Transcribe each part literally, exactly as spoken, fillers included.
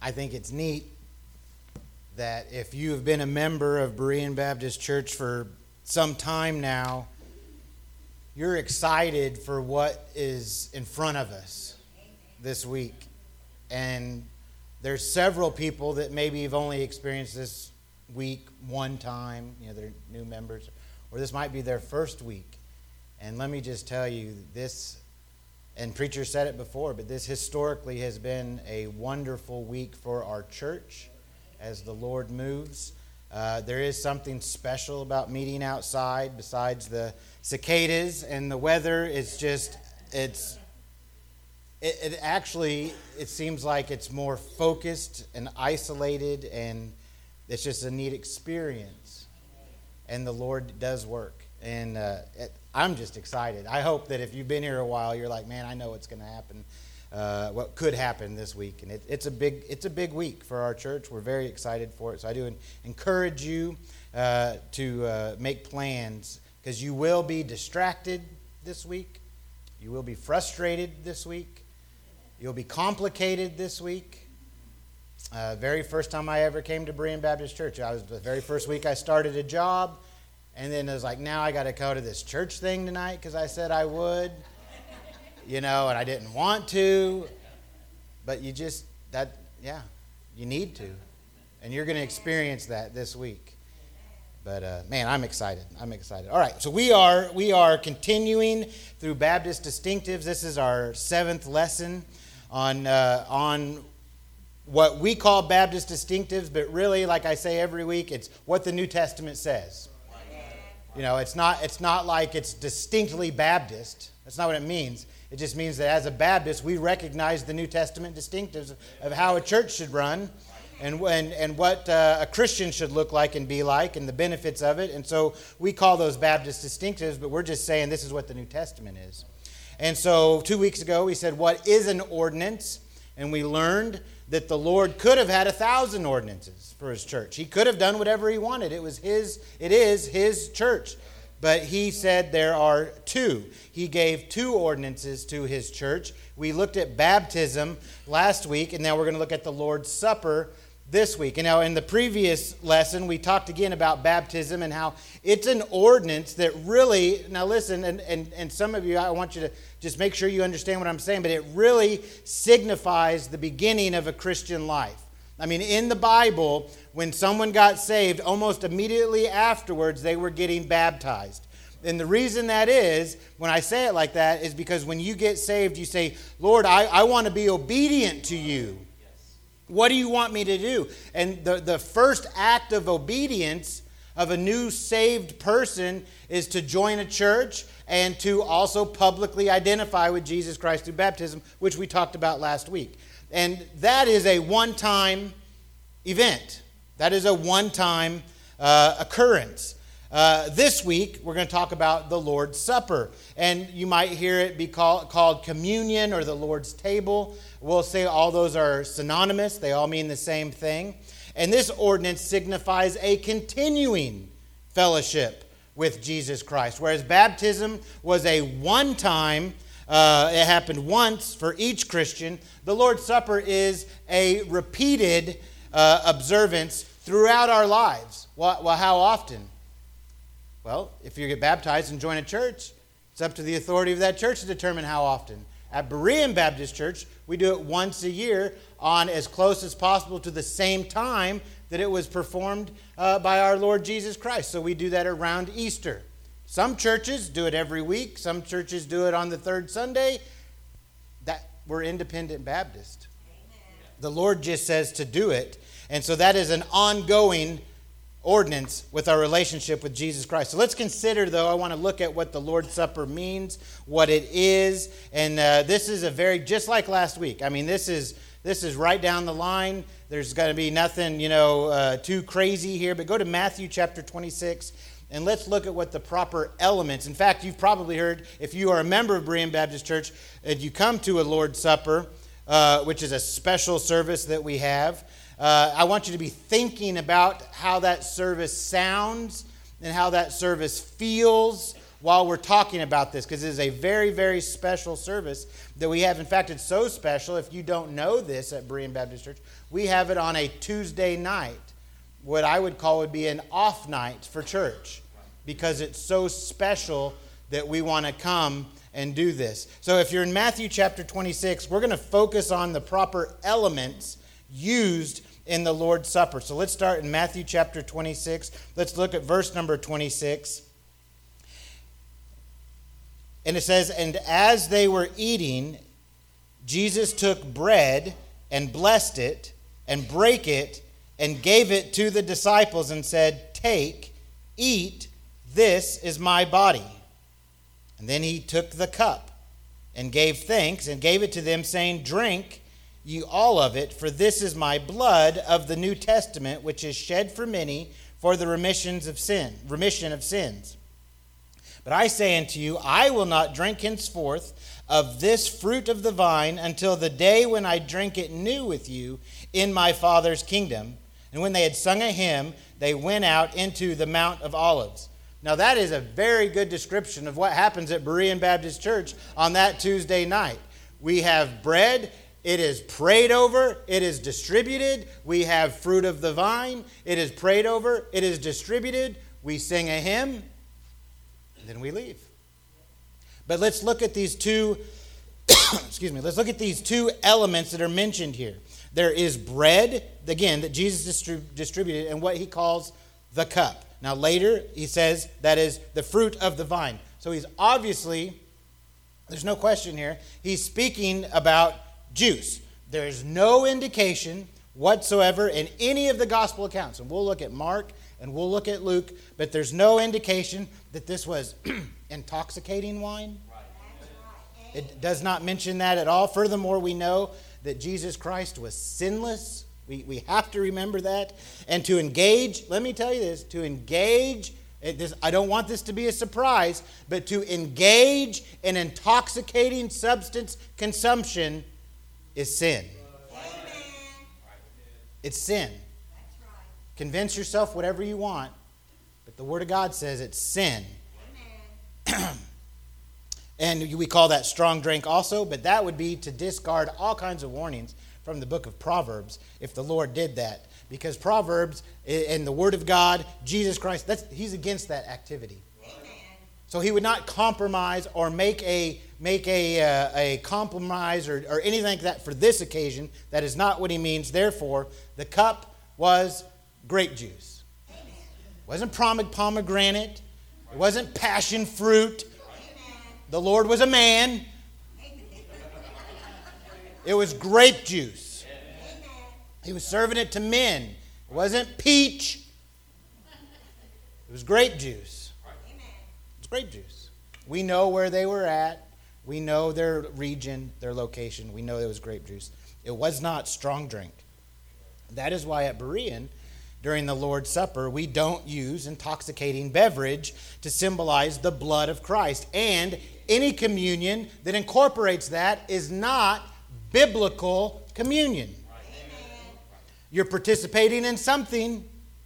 I think it's neat that if you have been a member of Berean Baptist Church for some time now, you're excited for what is in front of us this week. And there's several people that maybe have only experienced this week one time, you know, they're new members, or this might be their first week. And let me just tell you, this, and preacher said it before, but this historically has been a wonderful week for our church as the Lord moves. Uh, there is something special about meeting outside besides the cicadas and the weather. It's just, it's, it, it actually, it seems like it's more focused and isolated, and it's just a neat experience. And the Lord does work. And uh, it, I'm just excited. I hope that if you've been here a while, you're like, man, I know what's going to happen. Uh, what could happen this week, and it, it's a big it's a big week for our church. We're very excited for it. So I do encourage you uh, to uh, make plans, because you will be distracted this week. You will be frustrated this week. You'll be complicated this week. Uh, very first time I ever came to Berean Baptist Church, I was the very first week I started a job, and then it was like, now I got to go to this church thing tonight because I said I would. You know, and I didn't want to, but you just, that, yeah, you need to. And you're going to experience that this week. But, uh, man, I'm excited. I'm excited. All right, so we are we are continuing through Baptist Distinctives. This is our seventh lesson on uh, on what we call Baptist Distinctives, but really, like I say every week, it's what the New Testament says. You know, it's not it's not like it's distinctly Baptist. That's not what it means. It just means that as a Baptist, we recognize the New Testament distinctives of how a church should run, and and, and what uh, a Christian should look like and be like, and the benefits of it. And so we call those Baptist distinctives, but we're just saying this is what the New Testament is. And so two weeks ago, we said, what is an ordinance? And we learned that the Lord could have had a thousand ordinances for his church. He could have done whatever he wanted. It was his. It is his church. But he said there are two. He gave two ordinances to his church. We looked at baptism last week, and now we're going to look at the Lord's Supper this week. And now in the previous lesson, we talked again about baptism and how it's an ordinance that really, now listen, and, and, and some of you, I want you to just make sure you understand what I'm saying, but it really signifies the beginning of a Christian life. I mean, in the Bible, when someone got saved, almost immediately afterwards, they were getting baptized. And the reason that is, when I say it like that, is because when you get saved, you say, Lord, I, I want to be obedient to you. What do you want me to do? And the, the first act of obedience of a new saved person is to join a church and to also publicly identify with Jesus Christ through baptism, which we talked about last week. And that is a one-time event. That is a one-time uh, occurrence. Uh, this week, we're going to talk about the Lord's Supper. And you might hear it be call, called communion or the Lord's table. We'll say all those are synonymous. They all mean the same thing. And this ordinance signifies a continuing fellowship with Jesus Christ. Whereas baptism was a one-time Uh, it happened once for each Christian. The Lord's Supper is a repeated uh, observance throughout our lives. Well, well, how often? Well, if you get baptized and join a church, it's up to the authority of that church to determine how often. At Berean Baptist Church, we do it once a year on as close as possible to the same time that it was performed uh, by our Lord Jesus Christ. So we do that around Easter. Some churches do it every week. Some churches do it on the third Sunday. That we're independent Baptist. Amen. The Lord just says to do it. And so that is an ongoing ordinance with our relationship with Jesus Christ. So let's consider, though, I want to look at what the Lord's Supper means, what it is. And uh, this is a very, just like last week. I mean, this is this is right down the line. There's going to be nothing, you know, uh, too crazy here. But go to Matthew chapter twenty-six. And let's look at what the proper elements. In fact, you've probably heard, if you are a member of Berean Baptist Church, and you come to a Lord's Supper, uh, which is a special service that we have, uh, I want you to be thinking about how that service sounds and how that service feels while we're talking about this, because it is a very, very special service that we have. In fact, it's so special, if you don't know this at Berean Baptist Church, we have it on a Tuesday night. What I would call would be an off night for church, because it's so special that we want to come and do this. So if you're in Matthew chapter twenty-six, we're going to focus on the proper elements used in the Lord's Supper. So let's start in Matthew chapter twenty-six. Let's look at verse number twenty-six. And it says, "And as they were eating, Jesus took bread and blessed it and brake it and gave it to the disciples and said, 'Take, eat, this is my body.' And then he took the cup and gave thanks and gave it to them, saying, 'Drink ye all of it, for this is my blood of the New Testament, which is shed for many for the remissions of sin, remission of sins. But I say unto you, I will not drink henceforth of this fruit of the vine until the day when I drink it new with you in my Father's kingdom.' And when they had sung a hymn, they went out into the Mount of Olives." Now that is a very good description of what happens at Berean Baptist Church on that Tuesday night. We have bread. It is prayed over. It is distributed. We have fruit of the vine. It is prayed over. It is distributed. We sing a hymn. And then we leave. But let's look at these two, excuse me, let's look at these two elements that are mentioned here. There is bread, again, that Jesus distrib- distributed, and what he calls the cup. Now later, he says that is the fruit of the vine. So he's obviously, there's no question here, he's speaking about juice. There's no indication whatsoever in any of the gospel accounts. And we'll look at Mark and we'll look at Luke, but there's no indication that this was intoxicating wine. It does not mention that at all. Furthermore, we know that Jesus Christ was sinless. We, we have to remember that. And to engage, let me tell you this, to engage, this, I don't want this to be a surprise, but to engage in intoxicating substance consumption is sin. Amen. It's sin. That's right. Convince yourself whatever you want, but the Word of God says it's sin. And we call that strong drink also, but that would be to discard all kinds of warnings from the book of Proverbs if the Lord did that. Because Proverbs and the Word of God, Jesus Christ, that's, he's against that activity. Amen. So he would not compromise or make a make a uh, a compromise or, or anything like that for this occasion. That is not what he means. Therefore, the cup was grape juice. Amen. It wasn't pomegranate. It wasn't passion fruit. The Lord was a man. It was grape juice. He was serving it to men. It wasn't peach. It was grape juice. It's grape juice. We know where they were at. We know their region, their location. We know it was grape juice. It was not strong drink. That is why at Berean, during the Lord's Supper, we don't use intoxicating beverage to symbolize the blood of Christ. And any communion that incorporates that is not biblical communion. Amen. You're participating in something,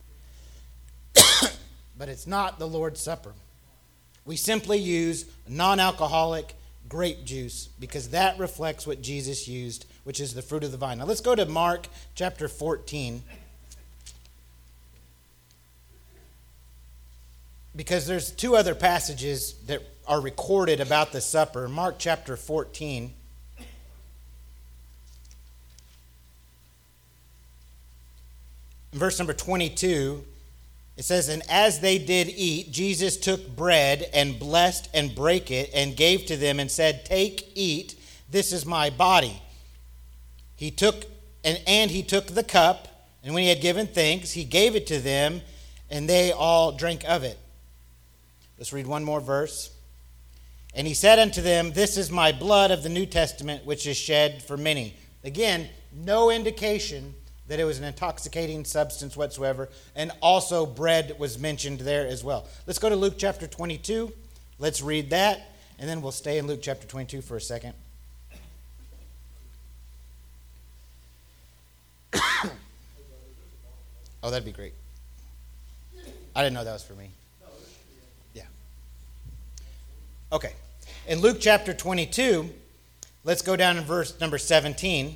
but it's not the Lord's Supper. We simply use non-alcoholic grape juice because that reflects what Jesus used, which is the fruit of the vine. Now let's go to Mark chapter fourteen. Because there's two other passages that are recorded about the supper. Mark chapter fourteen. Verse number twenty-two, it says, "And as they did eat, Jesus took bread and blessed and brake it and gave to them and said, 'Take, eat, this is my body.' He took and, and he took the cup, and when he had given thanks, he gave it to them, and they all drank of it." Let's read one more verse. "And he said unto them, 'This is my blood of the New Testament, which is shed for many.'" Again, no indication that it was an intoxicating substance whatsoever. And also bread was mentioned there as well. Let's go to Luke chapter twenty-two. Let's read that. And then we'll stay in Luke chapter twenty-two for a second. Oh, that'd be great. I didn't know that was for me. Yeah. Okay. In Luke chapter twenty-two, let's go down in verse number seventeen.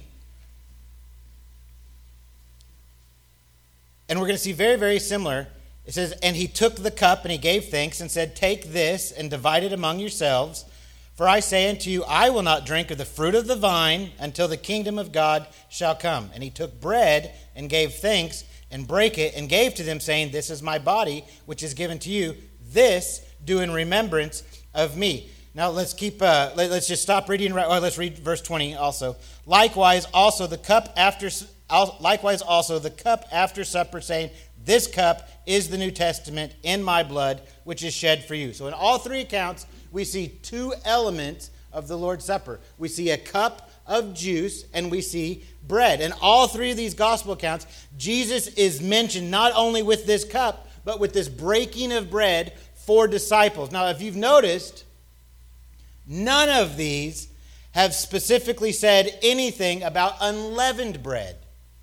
And we're going to see very, very similar. It says, and he took the cup and he gave thanks and said, take this and divide it among yourselves. For I say unto you, I will not drink of the fruit of the vine until the kingdom of God shall come. And he took bread and gave thanks and brake it and gave to them, saying, this is my body, which is given to you. This do in remembrance of me. Now let's keep. Uh, let, let's just stop reading. Right, or let's read verse twenty also. Likewise, also the cup after. Likewise, also the cup after supper, saying, this cup is the New Testament in my blood, which is shed for you. So in all three accounts, we see two elements of the Lord's Supper. We see a cup of juice, and we see bread. In all three of these gospel accounts, Jesus is mentioned not only with this cup, but with this breaking of bread for disciples. Now, if you've noticed, none of these have specifically said anything about unleavened bread.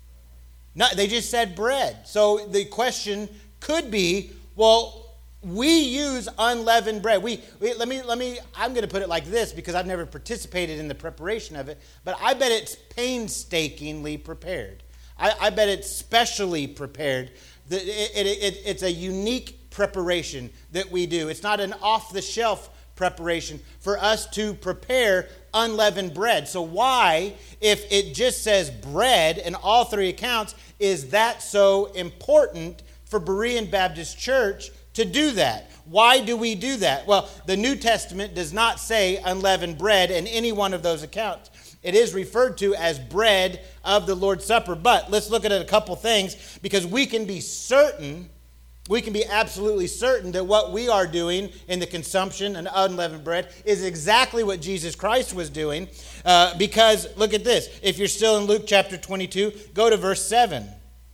No, they just said bread. So the question could be, well, we use unleavened bread. We, we let me let me. I'm going to put it like this because I've never participated in the preparation of it, but I bet it's painstakingly prepared. I, I bet it's specially prepared. The, it, it, it, it's a unique preparation that we do. It's not an off-the-shelf preparation for us to prepare unleavened bread. So why, if it just says bread in all three accounts, is that so important for Berean Baptist Church to do that? Why do we do that? Well, the New Testament does not say unleavened bread in any one of those accounts. It is referred to as bread of the Lord's Supper. But let's look at a couple things, because we can be certain We can be absolutely certain that what we are doing in the consumption of unleavened bread is exactly what Jesus Christ was doing. Uh, because, look at this. If you're still in Luke chapter twenty-two, go to verse seven.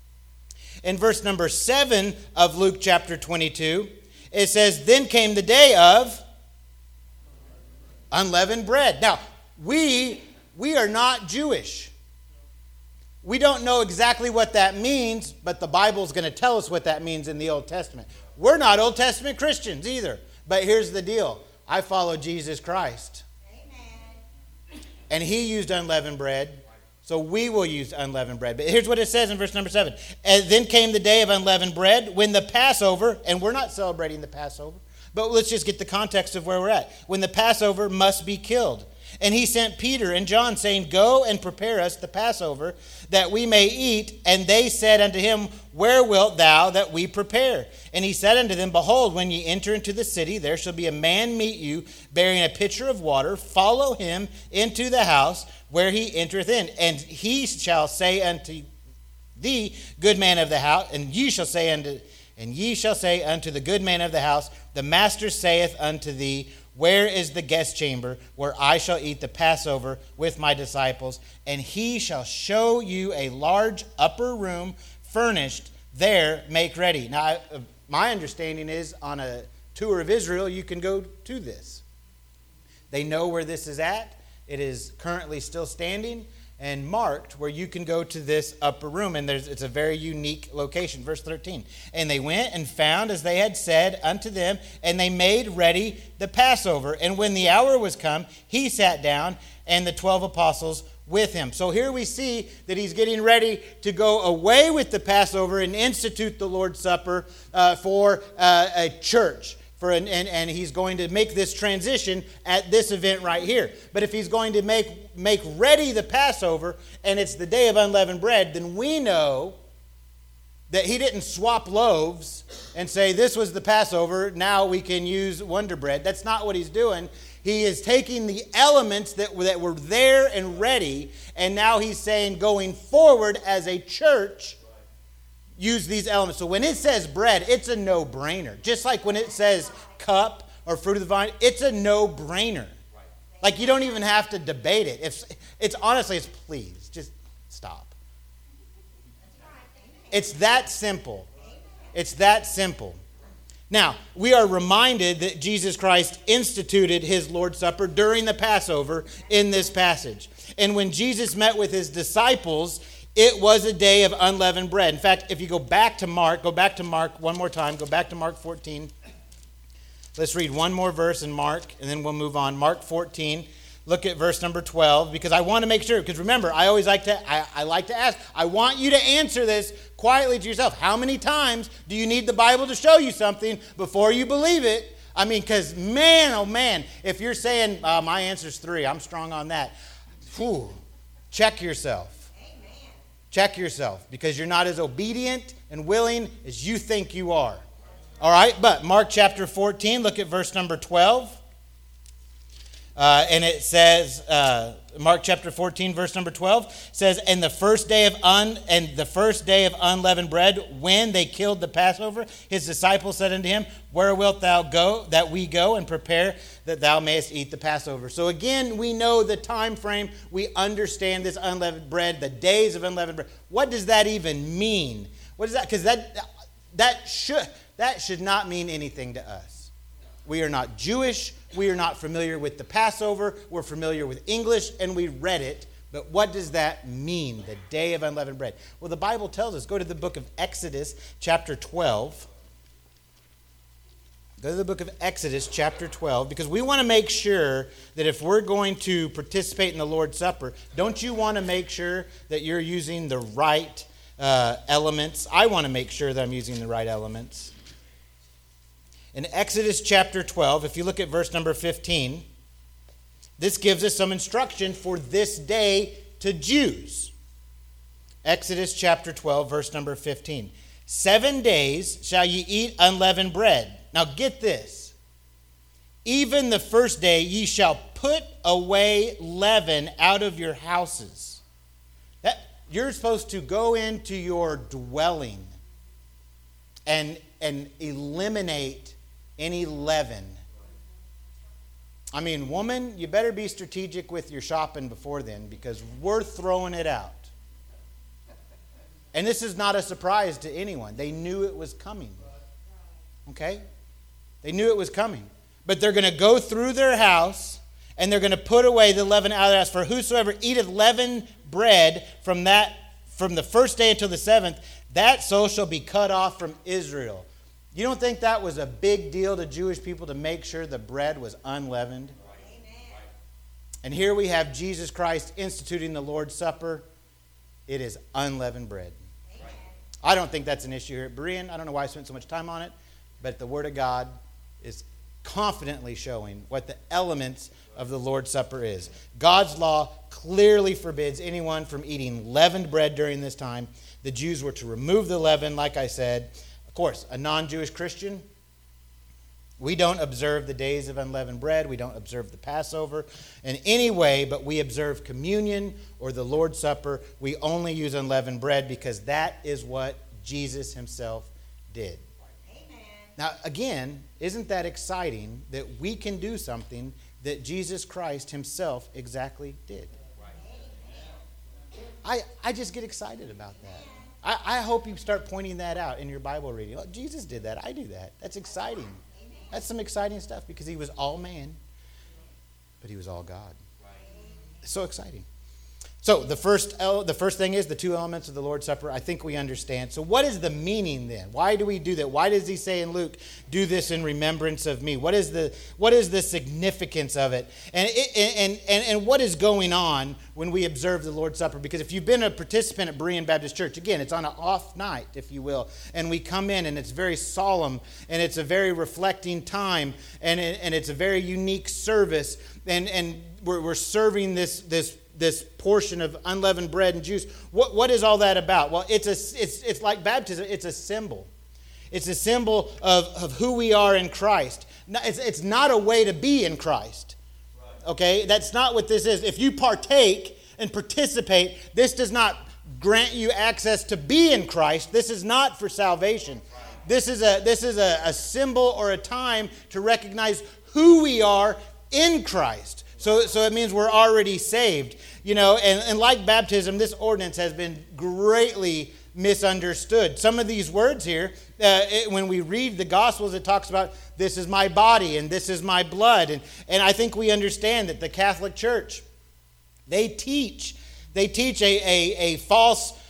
In verse number seven of Luke chapter twenty-two, it says, then came the day of unleavened bread. Now, we, we are not Jewish. We don't know exactly what that means, but the Bible's going to tell us what that means in the Old Testament. We're not Old Testament Christians either. But here's the deal. I follow Jesus Christ. Amen. And he used unleavened bread, so we will use unleavened bread. But here's what it says in verse number seven. And then came the day of unleavened bread, when the Passover, and we're not celebrating the Passover, but let's just get the context of where we're at. When the Passover must be killed. And he sent Peter and John, saying, go and prepare us the Passover, that we may eat. And they said unto him, where wilt thou that we prepare? And he said unto them, behold, when ye enter into the city, there shall be a man meet you, bearing a pitcher of water. Follow him into the house where he entereth in. And he shall say unto thee, good man of the house, and ye shall say unto, and ye shall say unto the good man of the house, the master saith unto thee, where is the guest chamber where I shall eat the Passover with my disciples? And he shall show you a large upper room furnished. There make ready. Now, I, my understanding is on a tour of Israel, you can go to this. They know where this is at. It is currently still standing and marked where you can go to this upper room. And there's, it's a very unique location. Verse thirteen. And they went and found as they had said unto them, and they made ready the Passover. And when the hour was come, he sat down, and the twelve apostles with him. So here we see that he's getting ready to go away with the Passover and institute the Lord's Supper uh, for uh, a church. For an, and, and he's going to make this transition at this event right here. But if he's going to make, make ready the Passover, and it's the day of unleavened bread, then we know that he didn't swap loaves and say, this was the Passover, now we can use Wonder Bread. That's not what he's doing. He is taking the elements that were, that were there and ready, and now he's saying, going forward as a church, use these elements. So when it says bread, it's a no-brainer. Just like when it says cup or fruit of the vine, it's a no-brainer. Like you don't even have to debate it. If it's honestly, it's please just stop. It's that simple. It's that simple. Now, we are reminded that Jesus Christ instituted his Lord's Supper during the Passover in this passage. And when Jesus met with his disciples, it was a day of unleavened bread. In fact, if you go back to Mark, go back to Mark one more time, go back to Mark fourteen. Let's read one more verse in Mark, and then we'll move on. Mark fourteen. Look at verse number twelve, because I want to make sure, because remember, I always like to, I, I like to ask, I want you to answer this quietly to yourself. How many times do you need the Bible to show you something before you believe it? I mean, because man, oh man, if you're saying, uh, my answer's three, I'm strong on that, whew, check yourself. Amen. Check yourself, because you're not as obedient and willing as you think you are. All right, but Mark chapter fourteen, look at verse number twelve. Uh, and it says, uh, Mark chapter fourteen, verse number twelve says, and the first day of un and the first day of unleavened bread, when they killed the Passover, his disciples said unto him, where wilt thou go, that we go and prepare that thou mayest eat the Passover? So again, we know the time frame. We understand this unleavened bread, the days of unleavened bread. What does that even mean? What is that? Because that that should that should not mean anything to us. We are not Jewish. We are not familiar with the Passover. We're familiar with English, and we read it. But what does that mean, the day of unleavened bread? Well, the Bible tells us. Go to the book of Exodus, chapter twelve. Go to the book of Exodus, chapter twelve, because we want to make sure that if we're going to participate in the Lord's Supper, don't you want to make sure that you're using the right uh, elements? I want to make sure that I'm using the right elements. In Exodus chapter twelve, if you look at verse number fifteen, this gives us some instruction for this day to Jews. Exodus chapter twelve, verse number fifteen. Seven days shall ye eat unleavened bread. Now get this. Even the first day ye shall put away leaven out of your houses. That, you're supposed to go into your dwelling and, and eliminate any leaven. I mean, woman, you better be strategic with your shopping before then, because we're throwing it out. And this is not a surprise to anyone. They knew it was coming. Okay? They knew it was coming. But they're going to go through their house, and they're going to put away the leaven out of their house. For whosoever eateth leavened bread from that from the first day until the seventh, that soul shall be cut off from Israel. You don't think that was a big deal to Jewish people to make sure the bread was unleavened? Amen. And here we have Jesus Christ instituting the Lord's Supper. It is unleavened bread. Amen. I don't think that's an issue here at Berean. I don't know why I spent so much time on it, but the Word of God is confidently showing what the elements of the Lord's Supper is. God's law clearly forbids anyone from eating leavened bread during this time. The Jews were to remove the leaven, like I said. Of course, a non-Jewish Christian, we don't observe the days of unleavened bread. We don't observe the Passover in any way, but we observe communion or the Lord's Supper. We only use unleavened bread because that is what Jesus himself did. Amen. Now, again, isn't that exciting that we can do something that Jesus Christ himself exactly did? I, I just get excited about that. I, I hope you start pointing that out in your Bible reading. Oh, Jesus did that. I do that. That's exciting. That's some exciting stuff because he was all man, but he was all God. It's so exciting. So the first the first thing is the two elements of the Lord's Supper. I think we understand. So what is the meaning then? Why do we do that? Why does he say in Luke, do this in remembrance of me? What is the what is the significance of it? And it, and and and what is going on when we observe the Lord's Supper? Because if you've been a participant at Berean Baptist Church, again, it's on an off night, if you will, and we come in and it's very solemn and it's a very reflecting time and it, and it's a very unique service and and we're we're serving this this. this portion of unleavened bread and juice. What, what is all that about? Well, it's a it's it's like baptism. It's a symbol. It's a symbol of, of who we are in Christ. It's, it's not a way to be in Christ. Okay? That's not what this is. If you partake and participate, this does not grant you access to be in Christ. This is not for salvation. This is a this is a, a symbol or a time to recognize who we are in Christ. So, so it means we're already saved, you know, and, and like baptism, this ordinance has been greatly misunderstood. Some of these words here, uh, it, when we read the Gospels, it talks about this is my body and this is my blood. And, and I think we understand that the Catholic Church, they teach, they teach a, a, a false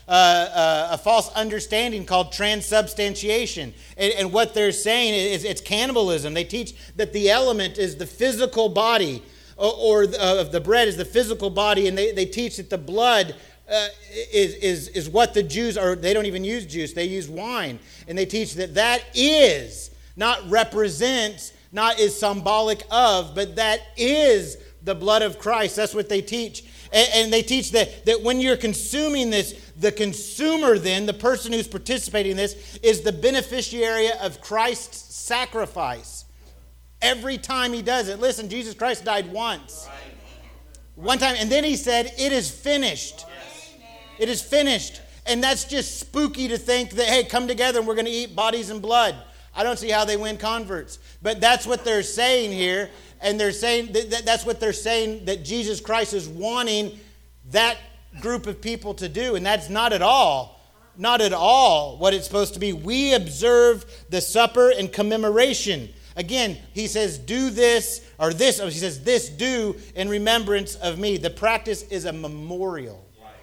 uh, uh, a false understanding called transubstantiation. And, and what they're saying is it's cannibalism. They teach that the element is the physical body, or, or uh, the bread is the physical body, and they, they teach that the blood uh, is, is, is what the Jews, or they don't even use juice, they use wine. And they teach that that is, not represents, not is symbolic of, but that is the blood of Christ. That's what they teach. And, and they teach that, that when you're consuming this, the consumer then, the person who's participating in this, is the beneficiary of Christ's sacrifice. Every time he does it. Listen, Jesus Christ died once. One time. And then he said, it is finished. It is finished. And that's just spooky to think that, hey, come together and we're going to eat bodies and blood. I don't see how they win converts. But that's what they're saying here. And they're saying that that's what they're saying that Jesus Christ is wanting that group of people to do. And that's not at all, not at all what it's supposed to be. We observe the supper in commemoration. Again, he says, do this, or this, he says, this do in remembrance of me. The practice is a memorial.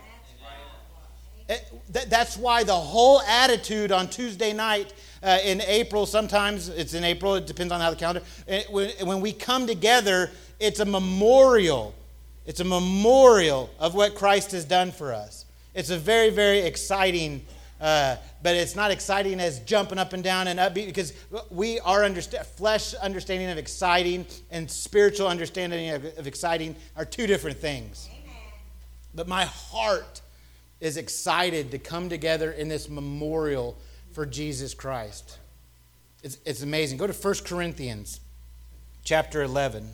That's why the whole attitude on Tuesday night uh, in April, sometimes it's in April, it depends on how the calendar, when we come together, it's a memorial. It's a memorial of what Christ has done for us. It's a very, very exciting, uh, but it's not exciting as jumping up and down and upbeat, because we are understand, flesh understanding of exciting and spiritual understanding of, of exciting are two different things. Amen. But my heart is excited to come together in this memorial for Jesus Christ. It's, it's amazing. Go to First Corinthians chapter eleven.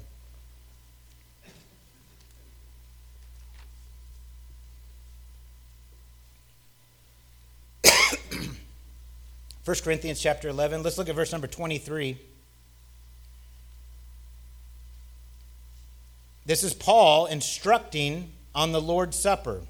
First Corinthians chapter eleven. Let's look at verse number twenty-three. This is Paul instructing on the Lord's Supper.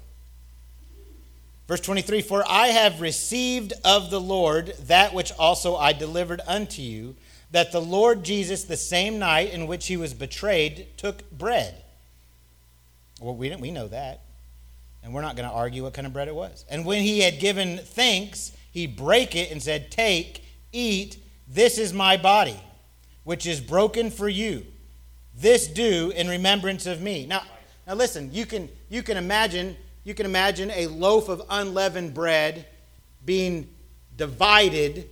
Verse twenty-three, for I have received of the Lord that which also I delivered unto you, that the Lord Jesus, the same night in which he was betrayed, took bread. Well, we, we know that. And we're not going to argue what kind of bread it was. And when he had given thanks, he brake it and said, take, eat, this is my body, which is broken for you. This do in remembrance of me. Now, now listen, you can you can imagine... You can imagine a loaf of unleavened bread being divided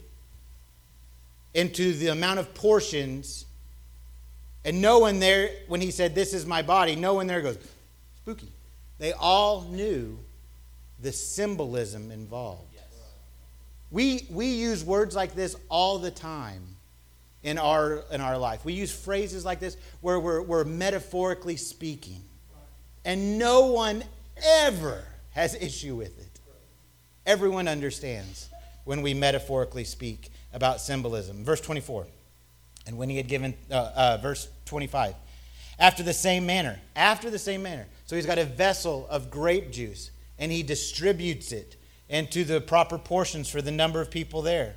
into the amount of portions, and no one there, when he said, this is my body, no one there goes, spooky. They all knew the symbolism involved. Yes. We, we use words like this all the time in our, in our life. We use phrases like this where we're, we're metaphorically speaking, and no one ever has issue with it. Everyone understands when we metaphorically speak about symbolism. Verse twenty-four. And when he had given, uh, uh, verse twenty-five. After the same manner. After the same manner. So he's got a vessel of grape juice, and he distributes it into the proper portions for the number of people there.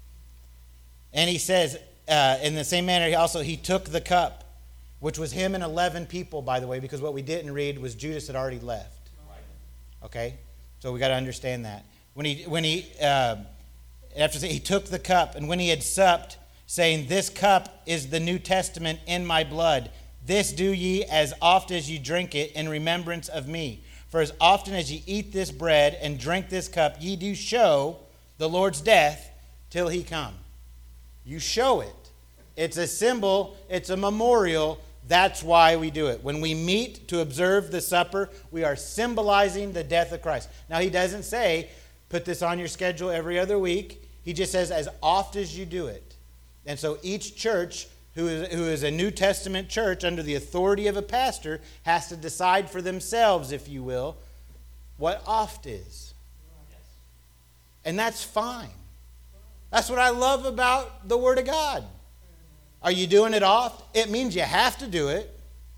And he says, uh, in the same manner, he also, he took the cup, which was him and eleven people, by the way, because what we didn't read was Judas had already left. Okay, so we got to understand that. When he, when he, uh, after he took the cup, and when he had supped, saying, this cup is the New Testament in my blood. This do ye as oft as ye drink it in remembrance of me. For as often as ye eat this bread and drink this cup, ye do show the Lord's death till he come. You show it. It's a symbol. It's a memorial. That's why we do it. When we meet to observe the supper, we are symbolizing the death of Christ. Now, he doesn't say, put this on your schedule every other week. He just says, as oft as you do it. And so each church who is, who is a New Testament church under the authority of a pastor has to decide for themselves, if you will, what oft is. And that's fine. That's what I love about the Word of God. Are you doing it oft? It means you have to do it.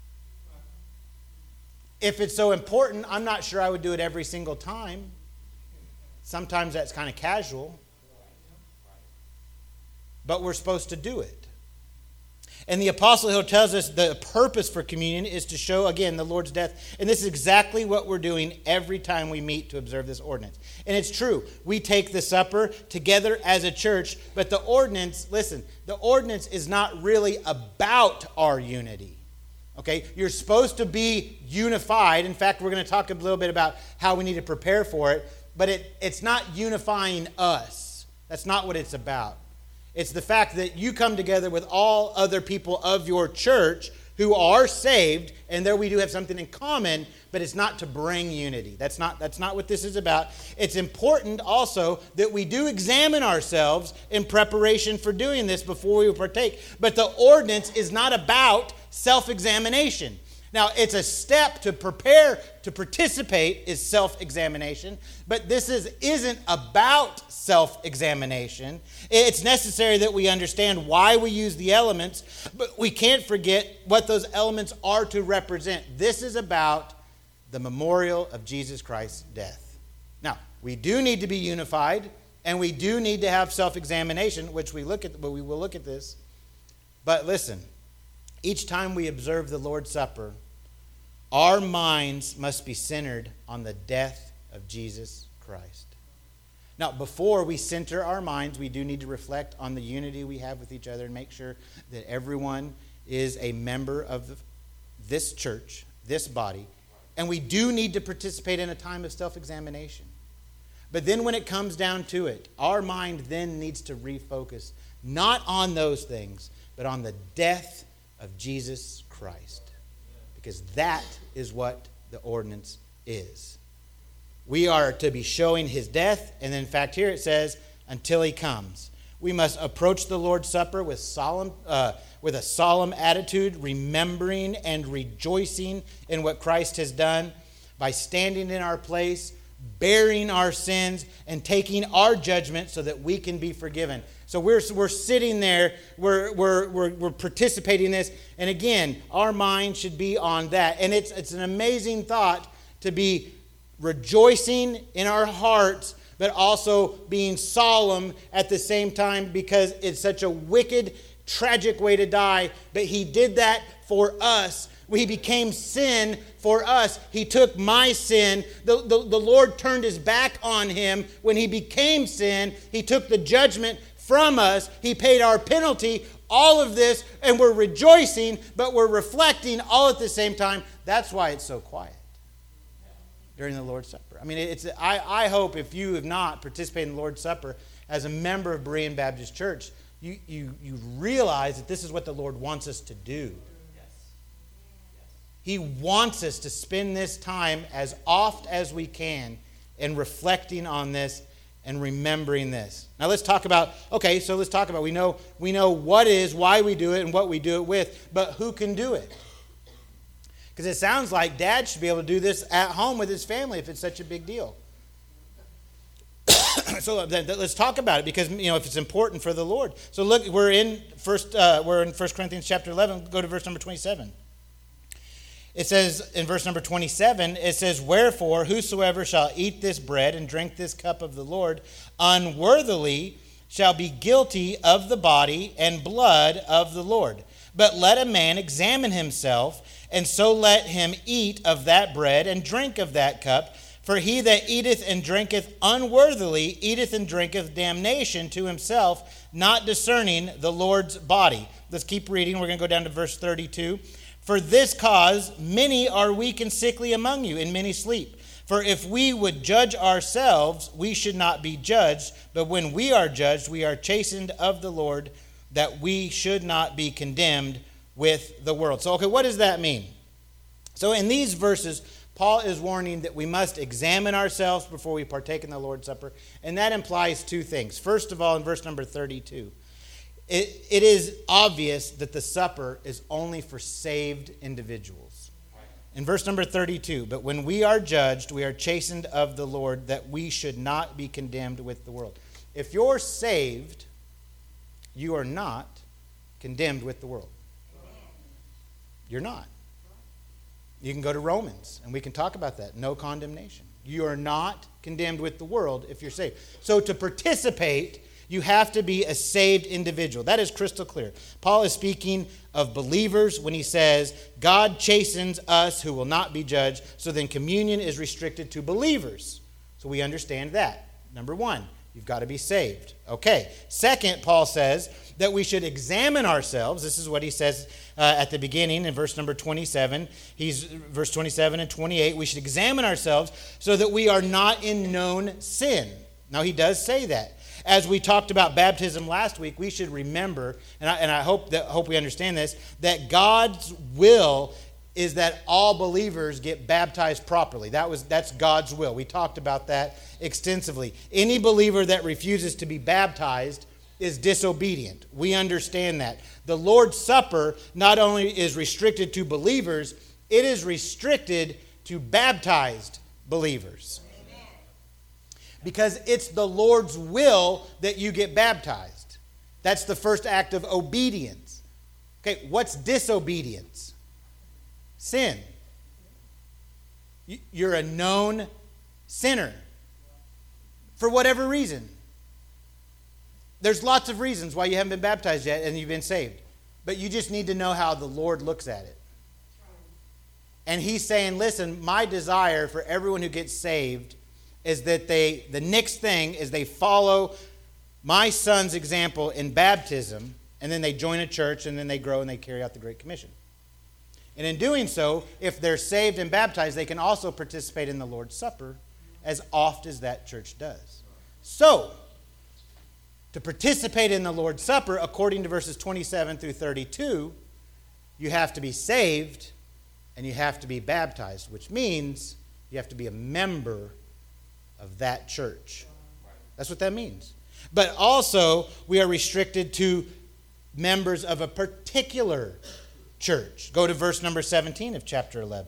If it's so important, I'm not sure I would do it every single time. Sometimes that's kind of casual. But we're supposed to do it. And the Apostle Hill tells us the purpose for communion is to show, again, the Lord's death. And this is exactly what we're doing every time we meet to observe this ordinance. And it's true. We take the supper together as a church, but the ordinance, listen, the ordinance is not really about our unity. Okay? You're supposed to be unified. In fact, we're going to talk a little bit about how we need to prepare for it, but it, it's not unifying us. That's not what it's about. It's the fact that you come together with all other people of your church who are saved, and there we do have something in common, but it's not to bring unity. That's not, that's not what this is about. It's important also that we do examine ourselves in preparation for doing this before we partake. But the ordinance is not about self-examination. Now, it's a step to prepare to participate is self-examination, but this is, isn't about self-examination. It's necessary that we understand why we use the elements, but we can't forget what those elements are to represent. This is about the memorial of Jesus Christ's death. Now, we do need to be unified, and we do need to have self-examination, which we look at, but we will look at this. But listen, each time we observe the Lord's Supper, our minds must be centered on the death of Jesus Christ. Now, before we center our minds, we do need to reflect on the unity we have with each other and make sure that everyone is a member of this church, this body. And we do need to participate in a time of self-examination. But then when it comes down to it, our mind then needs to refocus not on those things, but on the death of Jesus Christ. Because that is what the ordinance is. We are to be showing his death, and in fact here it says, until he comes. We must approach the Lord's Supper with solemn, uh, with a solemn attitude, remembering and rejoicing in what Christ has done by standing in our place, bearing our sins, and taking our judgment so that we can be forgiven. So we're, we're sitting there, we're, we're, we're, we're participating in this, and again, our mind should be on that. And it's, it's an amazing thought to be rejoicing in our hearts, but also being solemn at the same time because it's such a wicked, tragic way to die. But he did that for us. He became sin for us. He took my sin. The, the, the Lord turned his back on him when he became sin. He took the judgment from us. He paid our penalty. All of this, and we're rejoicing, but we're reflecting all at the same time. That's why it's so quiet during the Lord's Supper. I mean, it's. I, I hope if you have not participated in the Lord's Supper as a member of Berean Baptist Church, you, you, you realize that this is what the Lord wants us to do. He wants us to spend this time as oft as we can in reflecting on this and remembering this. Now let's talk about, okay, so let's talk about, we know, we know what is, why we do it, and what we do it with, but who can do it? Because it sounds like Dad should be able to do this at home with his family if it's such a big deal. So let's talk about it because, you know, if it's important for the Lord. So look, we're in first, uh, we're in First Corinthians chapter eleven. Go to verse number twenty-seven. It says in verse number twenty-seven, it says, "Wherefore whosoever shall eat this bread and drink this cup of the Lord unworthily shall be guilty of the body and blood of the Lord. But let a man examine himself, and so let him eat of that bread and drink of that cup. For he that eateth and drinketh unworthily eateth and drinketh damnation to himself, not discerning the Lord's body." Let's keep reading. We're going to go down to verse thirty-two. "For this cause many are weak and sickly among you, and many sleep. For if we would judge ourselves, we should not be judged. But when we are judged, we are chastened of the Lord, that we should not be condemned with the world." So, okay, what does that mean? So in these verses, Paul is warning that we must examine ourselves before we partake in the Lord's Supper. And that implies two things. First of all, in verse number thirty-two, it, it is obvious that the supper is only for saved individuals. In verse number thirty-two, "But when we are judged, we are chastened of the Lord, that we should not be condemned with the world." If you're saved, you are not condemned with the world. You're not. You can go to Romans, and we can talk about that. No condemnation. You are not condemned with the world if you're saved. So to participate You have to be a saved individual. That is crystal clear. Paul is speaking of believers when he says, God chastens us who will not be judged. So then communion is restricted to believers. So we understand that. Number one, you've got to be saved. Okay. Second, Paul says that we should examine ourselves. This is what he says uh, at the beginning in verse number twenty-seven. He's verse twenty-seven and twenty-eight. We should examine ourselves so that we are not in known sin. Now, he does say that. As we talked about baptism last week, we should remember, and I, and I hope that hope we understand this, that God's will is that all believers get baptized properly. That was that's God's will. We talked about that extensively. Any believer that refuses to be baptized is disobedient. We understand that. The Lord's Supper not only is restricted to believers, it is restricted to baptized believers. Because it's the Lord's will that you get baptized. That's the first act of obedience. Okay, what's disobedience? Sin. You're a known sinner. For whatever reason. There's lots of reasons why you haven't been baptized yet and you've been saved. But you just need to know how the Lord looks at it. And he's saying, listen, my desire for everyone who gets saved is that they, the next thing is they follow my son's example in baptism, and then they join a church, and then they grow and they carry out the Great Commission. And in doing so, if they're saved and baptized, they can also participate in the Lord's Supper as oft as that church does. So, to participate in the Lord's Supper, according to verses twenty-seven through thirty-two, you have to be saved and you have to be baptized, which means you have to be a member of that church. That's what that means. But also, we are restricted to members of a particular church. Go to verse number seventeen of chapter eleven.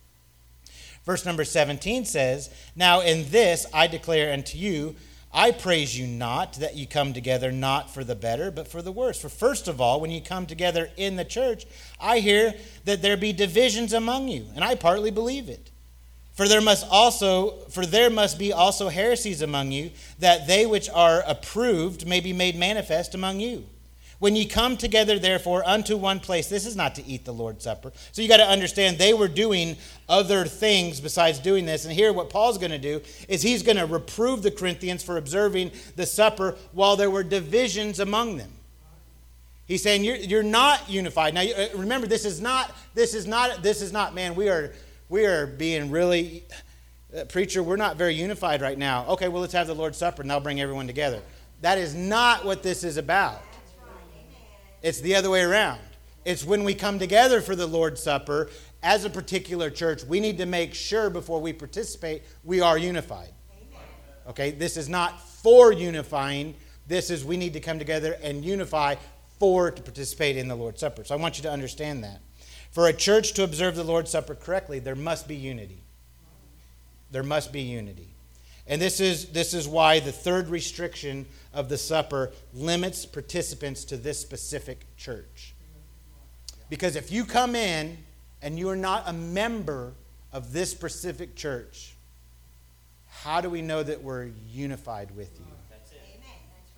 Verse number seventeen says, Now in this I declare unto you, I praise you not that you come together not for the better, but for the worse. For first of all, when you come together in the church, I hear that there be divisions among you, and I partly believe it. For there must also, for there must be also heresies among you, that they which are approved may be made manifest among you. When ye come together, therefore, unto one place, this is not to eat the Lord's Supper. So you got to understand they were doing other things besides doing this. And here what Paul's going to do is he's going to reprove the Corinthians for observing the supper while there were divisions among them. He's saying you're, you're not unified. Now remember, this is not, this is not, this is not, man, we are... We are being really, uh, preacher, we're not very unified right now. Okay, well, let's have the Lord's Supper and I'll bring everyone together. That is not what this is about. It's the other way around. It's when we come together for the Lord's Supper, as a particular church, we need to make sure before we participate, we are unified. Okay, this is not for unifying. This is we need to come together and unify for to participate in the Lord's Supper. So I want you to understand that. For a church to observe the Lord's Supper correctly, there must be unity. There must be unity. And this is, this is why the third restriction of the supper limits participants to this specific church. Because if you come in and you are not a member of this specific church, how do we know that we're unified with you? That's it. Amen.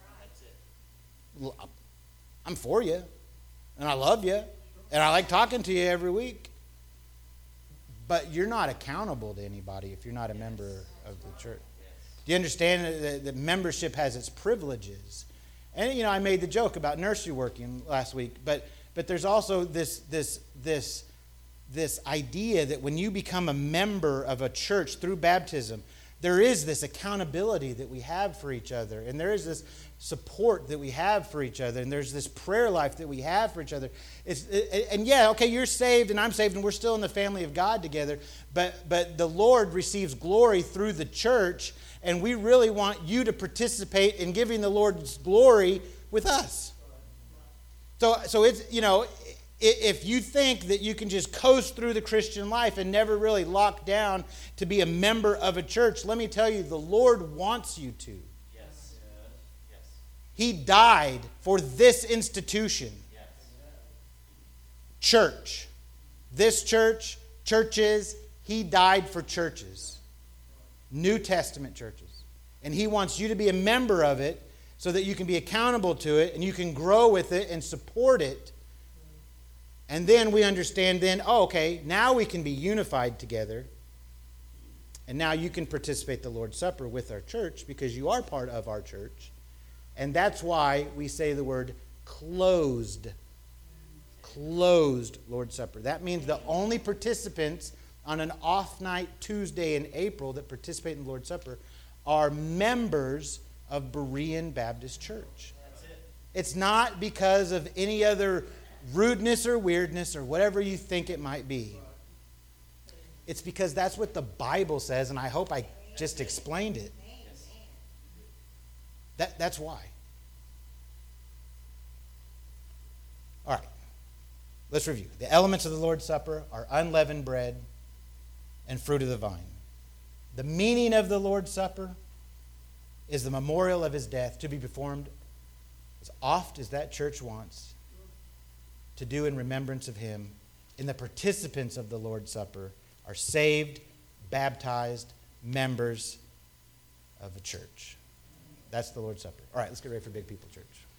That's right. That's it. I'm for you, and I love you. And I like talking to you every week. But you're not accountable to anybody if you're not a member of the church. Do you understand that, that membership has its privileges? And, you know, I made the joke about nursery working last week. But but there's also this this this this idea that when you become a member of a church through baptism, there is this accountability that we have for each other. And there is this support that we have for each other. And there's this prayer life that we have for each other. It's, it, and yeah, okay, you're saved and I'm saved and we're still in the family of God together. But, but the Lord receives glory through the church. And we really want you to participate in giving the Lord's glory with us. So, so it's, you know, if you think that you can just coast through the Christian life and never really lock down to be a member of a church, let me tell you, the Lord wants you to. Yes. Yes. He died for this institution. Yes. Church. This church, churches, he died for churches. New Testament churches. And he wants you to be a member of it so that you can be accountable to it and you can grow with it and support it. And then we understand then, oh, okay, now we can be unified together. And now you can participate in the Lord's Supper with our church because you are part of our church. And that's why we say the word closed. Closed Lord's Supper. That means the only participants on an off night Tuesday in April that participate in the Lord's Supper are members of Berean Baptist Church. That's it. It's not because of any other rudeness or weirdness or whatever you think it might be. It's because that's what the Bible says, and I hope I just explained it. That, that's why. All right. Let's review. The elements of the Lord's Supper are unleavened bread and fruit of the vine. The meaning of the Lord's Supper is the memorial of his death to be performed as oft as that church wants to do in remembrance of him. And the participants of the Lord's Supper are saved, baptized members of the church. That's the Lord's Supper. All right, let's get ready for Big People Church.